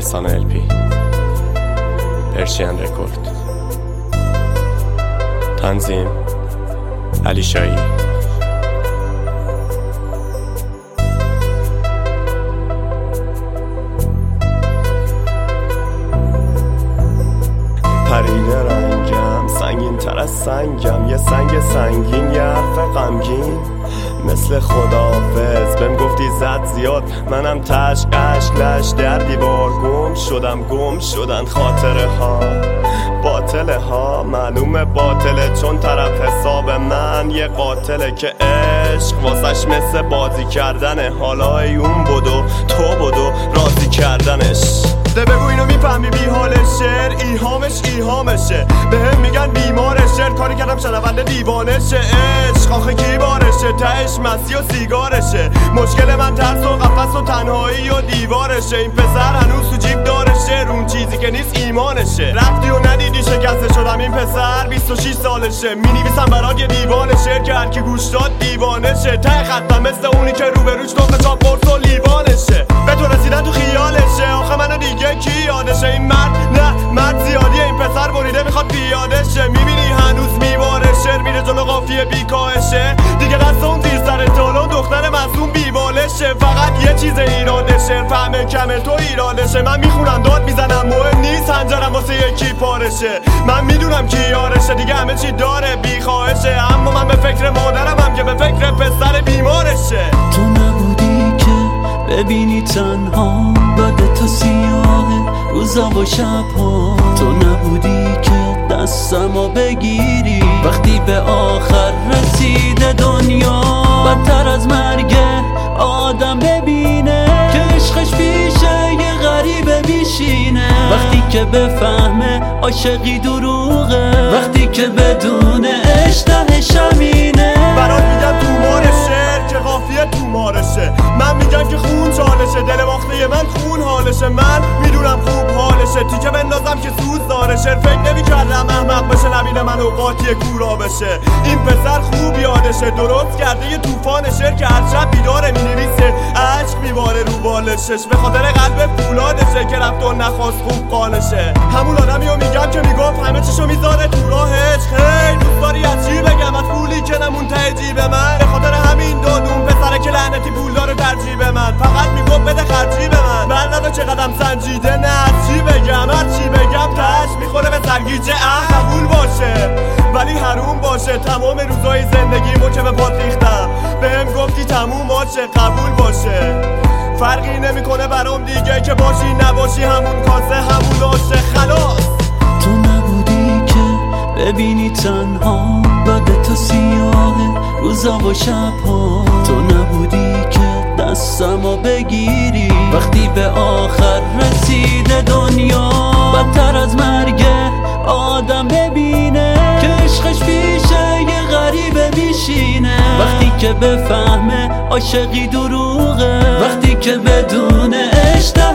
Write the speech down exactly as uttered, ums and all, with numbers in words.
رسانه ال پی پرشین رکورد. تنظیم علی شایی. پریده رنگم سنگین تر از سنگم، یه سنگ سنگین یه حرف غمگین مثل خداحافظ بهم گفتی زد زیاد، منم تشک اشک لش در دیوار گم شدم. گم شدن خاطره ها باطله ها، معلومه باطله چون طرف حساب من یه قاتله که عشق واسش مثل بازی کردنه. حالا اون بدو تو بدو راضی کردنش. ده بگو اینو میفهمی بی حال شعر ایهامش ایهامشه، بهم میگن بیمار شعر کاری کردم شنونده دیوانه شه. عشق آخه کی بارشه تهش مسی و سیگارشه، مشکل من ترس و قفس و تنهایی و دیوارشه. این پسر هنوز تو جیب دارشه رون چیزی که نیست ایمانشه. رفتی و ندیدی شکسته شدم، این پسر بیست و شش سالشه، مینویسم برات یه دیوان شعر که هرکی گوش داد دیوانه شه. ته خطم مثل اونی که روبروش تخم چاپ قرص و لیوانشه، به تو رسیدن تو خیالشه. آخه منو دیگه کی یادشه؟ این مرد نه مرد زیادیه، این پسر بریده میخواد پیاده شه. میبینی هنوز میواره شعر میره جلو قافیه بیکاهشه، دیگه دست اون زیر سر تالون دختر معصوم بیبالشه. فقط یه چیز ایراده شعر فهمه کمه تو ایرادشه. من میخونم داد میزنم مهم نیست هنجرم واسه یکی پارشه. من میدونم کی یارشه دیگه همه چی داره بیخواهشه، اما من به فکر مادرم هم که به فکر پسر بیمارشه. تو نبودی که ببینی تنها بعد تا سیاه روزا و شبها، تو نبودی که دستمو بگیری وقتی به آخر رسیده دنیا. بدتر از مرگ آدم ببینه که عشقش پیشه یه غریبه میشینه، وقتی که بفهمه عاشقی دروغه، وقتی که بدون عشق همینه. برات میگم تو مارشه که قافیه تو مارشه، من میگم که خون چالشه، دل باخته من خون حالشه. من میدونم خوب حالشه تیکه بندازم که سوز دارشه. فکر نمیکردم احمق بشه نبینه من اوقاتی کورا بشه. این پسر خوب یادشه درست کرده یه طوفان شعر که هر شب بیداره مینویسه عشق میباره رو بالشش، به خاطر قلب فولادشه که رفت و نخواست خوب قالشه. همون آدمیو میگم که میگفت همه چیشو میذاره تو راهش. خیلی دوست داری از چی بگم از پولی که نمون ته جیب من، به خاطر همین دادون پسره که لعنتی پول داره در جیب من. فقط میگفت بده خرجی به من، بلده چه قدم سنجیده نه از چی بگم هر چی بگم تش میخوره به سرگیجه. اه قبول باشه ولی حروم باشه، تمام روزای زندگیمو که به پات ریختم بهم گفتی تموم باشه قبول باشه. فرقی نمیکنه برام دیگه که باشی نباشی همون کاسه همون آشه خلاص. تو نبودی که ببینی تنها بعد تا سیاه روزا و شبها، تو نبودی که دستمو بگیری وقتی به آخر رسیده دنیا. بدتر از مرگ آدم ببینه که عشقش پیشه یه غریبه میشینه، وقتی که بفهمه عاشقی دروغه، وقتی که بدون عشق